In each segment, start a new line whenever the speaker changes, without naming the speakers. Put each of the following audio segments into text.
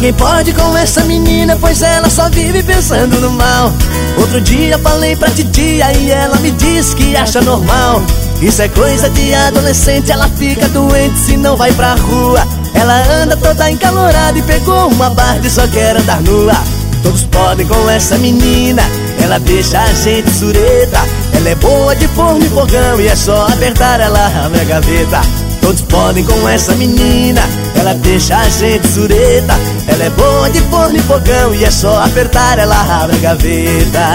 Ninguém pode com essa menina, pois ela só vive pensando no mal. Outro dia falei pra titia e ela me disse que acha normal. Isso é coisa de adolescente, ela fica doente se não vai pra rua. Ela anda toda encalorada e pegou uma Barbie e só quer andar nua. Todos podem com essa menina, ela deixa a gente sureta. Ela é boa de forno e fogão e é só apertar, ela abre a gaveta. Todos podem com essa menina, ela deixa a gente sureta. Ela é boa de forno e fogão e é só apertar, ela abre a gaveta.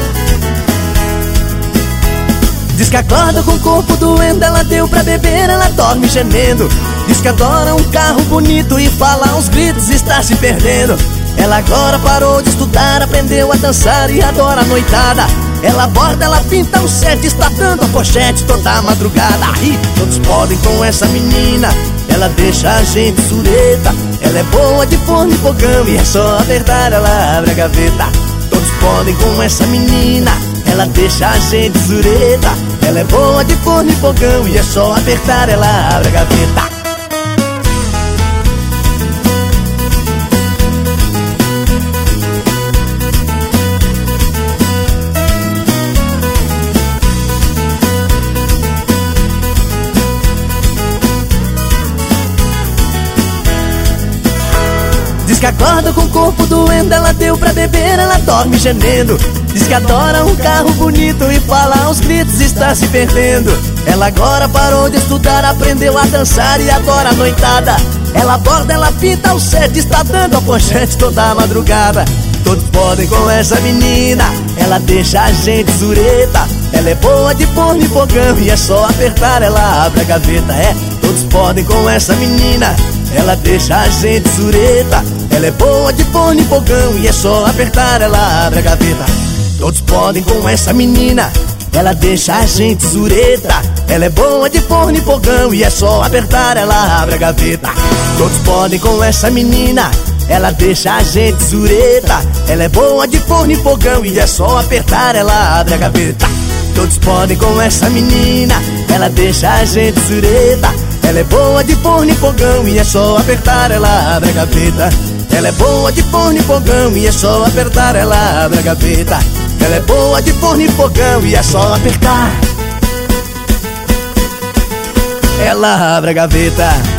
Diz que acorda com o corpo doendo, ela deu pra beber, ela dorme gemendo. Diz que adora um carro bonito e fala aos gritos, está se perdendo. Ela agora parou de estudar, aprendeu a dançar e adora a noitada. Ela borda, ela pinta um set, está dando a pochete toda madrugada. E todos podem com essa menina, ela deixa a gente sureta. Ela é boa de forno e fogão e é só apertar, ela abre a gaveta. Todos podem com essa menina, ela deixa a gente sureta. Ela é boa de forno e fogão e é só apertar, ela abre a gaveta. Diz que acorda com o corpo doendo, ela deu pra beber, ela dorme gemendo. Diz que adora um carro bonito e fala aos gritos, está se perdendo. Ela agora parou de estudar, aprendeu a dançar e adora a noitada. Ela borda, ela pinta o set, está dando a pochete toda a madrugada. Todos podem com essa menina, ela deixa a gente sureta. Ela é boa de forno e fogão e é só apertar, ela abre a gaveta. É, todos podem com essa menina, ela deixa a gente sureta. Ela é boa de forno e fogão e é só apertar, ela abre a gaveta. Todos podem com essa menina, ela deixa a gente sureta. Ela é boa de forno e fogão e é só apertar, ela abre a gaveta. Todos podem com essa menina, ela deixa a gente sureta. Ela é boa de forno e fogão e é só apertar, ela abre a gaveta. Todos podem com essa menina, ela deixa a gente sureta. Ela é boa de forno e fogão e é só apertar, ela abre a gaveta. Ela é boa de forno e fogão e é só apertar, ela abre a gaveta. Ela é boa de forno e fogão e é só apertar, ela abre a gaveta.